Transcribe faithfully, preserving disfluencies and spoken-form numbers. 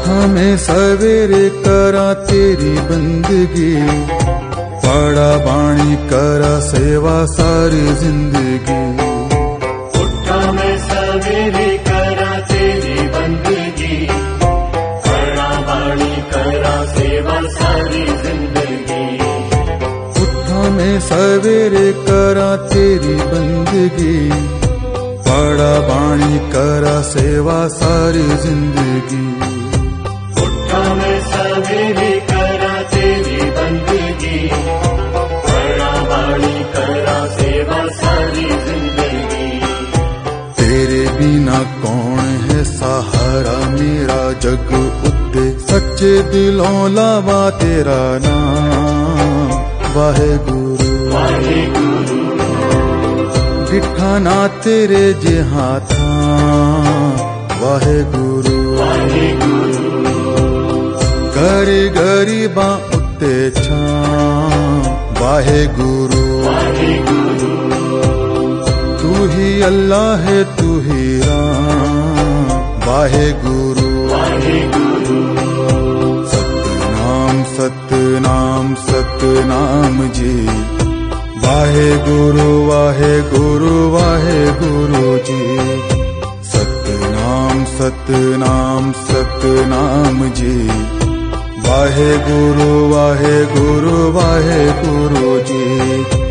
उठा मैं सवेरे करा तेरी बंदगी, पड़ा बाणी करा सेवा सारी जिंदगी। उठा मैं सवेरे करा तेरी बंदगी, पड़ा बाणी करा सेवा सारी जिंदगी। उठा मैं सवेरे करा तेरी बंदगी, पड़ा बाणी करा सेवा सारी जिंदगी। उठा मैं सवेरे करा तेरी बंदगी, पड़ा बाणी करा सेवा सारी जिंदगी। तेरे बिना कौन है सहारा मेरा जग उत्ते, सच्चे दिलों लावा तेरा नाम वाहेगुरु वाहेगुरु। डिठा ना तेरे जिहा था वाहेगुरु वाहेगुरु। गरी गरीबा उत्ते छां वाहेगुरु वाहेगुरु। तू ही अल्लाह है तू ही राम वाहेगुरु वाहेगुरु। सतनाम सतनाम सतनाम जी, वाहेगुरु वाहेगुरु वाहेगुरु जी। सतनाम सतनाम सतनाम जी, वाहेगुरु वाहेगुरु वाहेगुरु जी।